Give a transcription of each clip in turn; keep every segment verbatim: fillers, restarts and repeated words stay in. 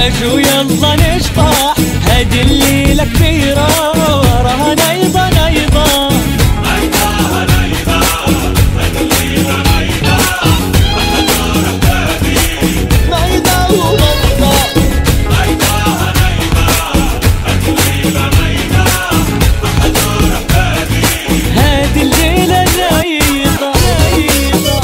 اجو يلا نشطح هادي الليلة كبيرة راها نايضة نايضة نايضة نايضة هادي الليلة نايضة حضورة بلادي نايضة ونايضة نايضة نايضة هادي الليلة نايضة حضورة بلادي هادي الليلة نايضة نايضة.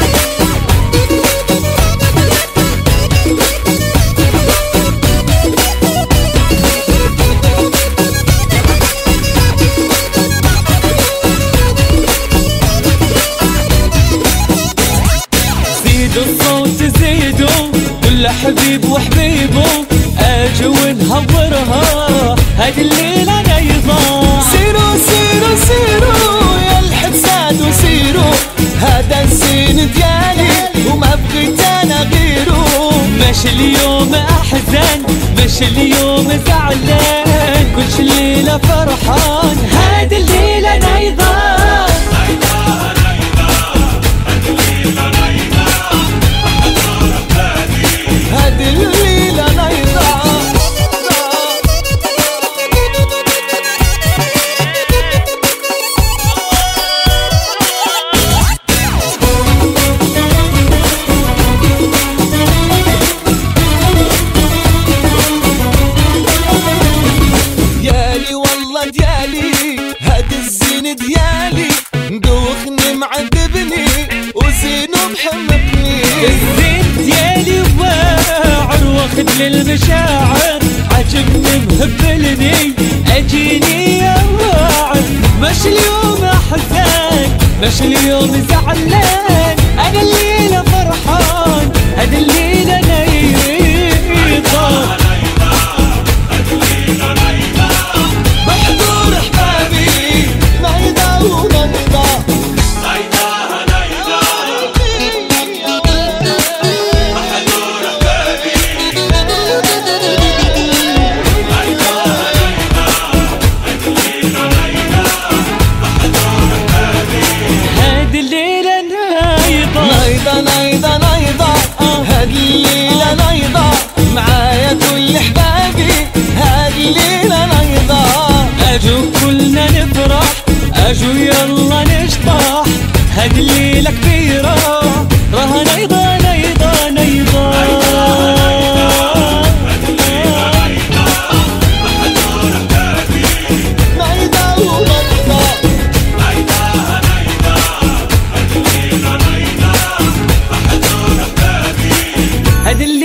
زيدوا الصوت زيدوا كل حبيب وحبيبه اجوا ونهورها هادي الليلة نايضة. سيروا سيروا سيروا يا الحساد وسيروا هذا الزين ديالي وما بغيت انا غيره. مش اليوم احزان مش اليوم زعلان كل الليلة فرحان هادي الليلة نايضة. نايضة نايضة هادي الليلة نايضة حضورة بلادي هذه الليلة نايضة. ديالي والله ديالي هاد الزين ديالي دوخني معذبني وزينو محمقني. الزين ديالي واعر واخد للمشاعر عجبني مهبلني اجيني يا واعر. مش اليوم احزان مش اليوم زعلان انا الليلة فرحان هادي الليلة نايضة. بحضور احبابي نايضة ونايضة. نايضة نايضة حضورة بلادي نايضة نايضة هادي الليلة نايضة حضورة بلادي هادي الليلة نايضة نايضة نايضة نايضة هاد الليلة نايضة معايا كل احبابي هاد الليلة نايضة. اجو كلنا نفرح اجو يلا نشطح هادي الليلة كبيرة راها نايضة نايضة نايضة. نايضة ونايضة نايضة نايضة هادي الليلة نايضة حضورة بلادي هادي الليلة